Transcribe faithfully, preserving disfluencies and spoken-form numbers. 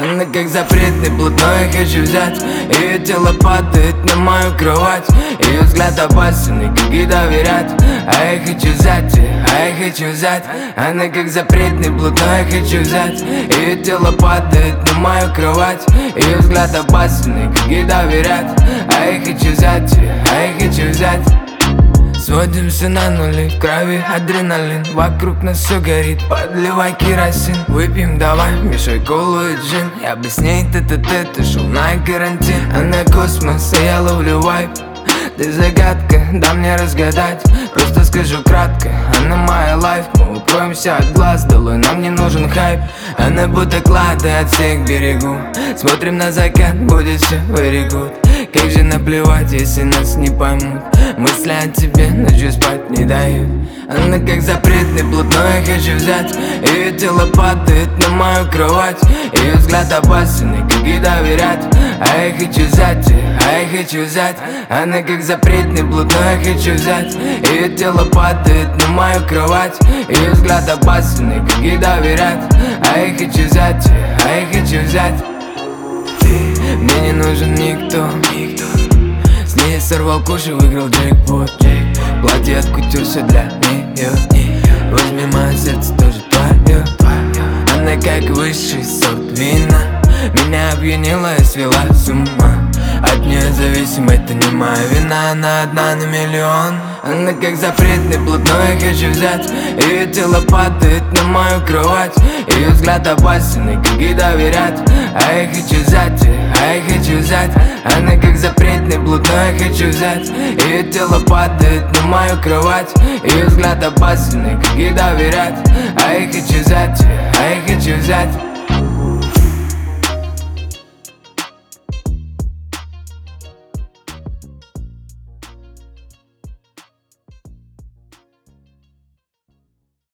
Она как запретный блатной, я хочу взять. Ее тело падает на мою кровать. Ее взгляд опасен, и как ей доверять. А я хочу взять, а я хочу взять. Она как запретный блатной, я хочу взять. Ее тело падает на мою кровать. Ее взгляд опасен, и как ей доверять. А я хочу взять, а я хочу взять. Сводимся на нули, в крови адреналин. Вокруг нас все горит, подливай керосин. Выпьем давай, мешай колу и джин. Я бы с ней тет-а-тет ушел на карантин. Она космос, а я ловлю вайп. Ты загадка, да мне разгадать. Просто скажу кратко, она моя лайф. Мы укроемся от глаз, долой нам не нужен хайп. Она будто клад, от всех берегу. Смотрим на закат, будет все very good. Как же наплевать, если нас не поймут. Мысли о тебе ночью спать не дают. Она как запретный блатной, я хочу взять. Ее тело падает на мою кровать. Ее взгляд опасен, и как ей доверять. А я хочу взять, а я хочу взять. Она как запретный блатной, я хочу взять. Ее тело падает на мою кровать. Ее взгляд опасен, и как ей доверять. А я хочу взять, а я хочу взять. Мне не нужен никто, никто. С ней я сорвал куш и выиграл джекпот. Платье от кутюр, все для нее. Возьми мое сердце, тоже твое. Она как высший сорт вина. Меня опьянила и свела с ума. От нее зависим, это не моя вина. Она одна на миллион. Она как запретный блатной, я хочу взять. Ее тело падает на мою кровать. Ее взгляд опасен, и как ей доверять. А я хочу взять, а я хочу взять. Она как запретный блатной, я хочу взять. Ее тело падает на мою кровать. Ее взгляд опасен, и как ей доверять. А я хочу взять, а я хочу взять.